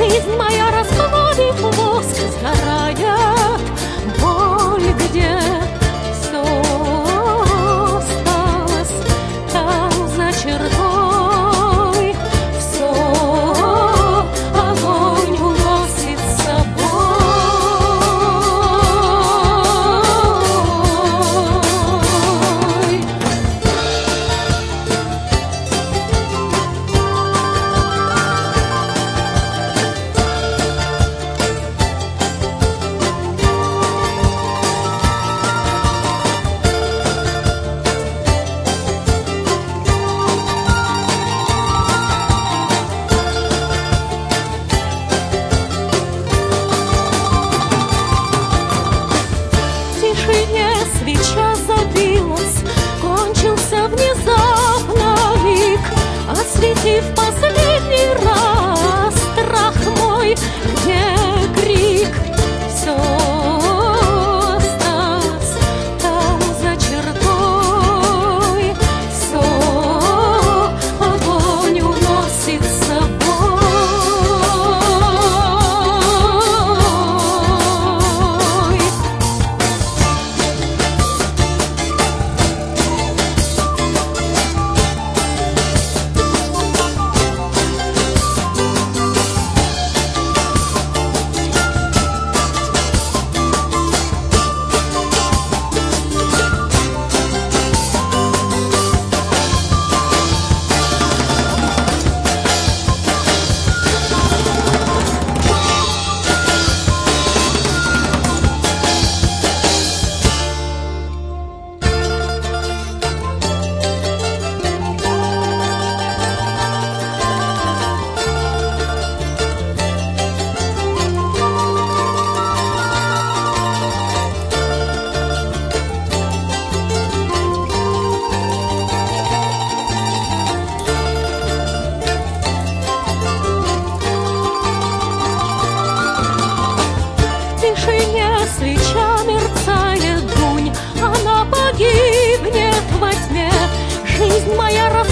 Жизнь моя расплавит воск, сгорает боль, где все осталось там за чертой. Все огонь уносит с собой. Свеча забилась, кончился внезапно миг, осветив последний раз страх мой, где крик. Все осталось там за чертой, все огонь уносит с собой. Свеча мерцает, дунь, она погибнет во тьме. Жизнь моя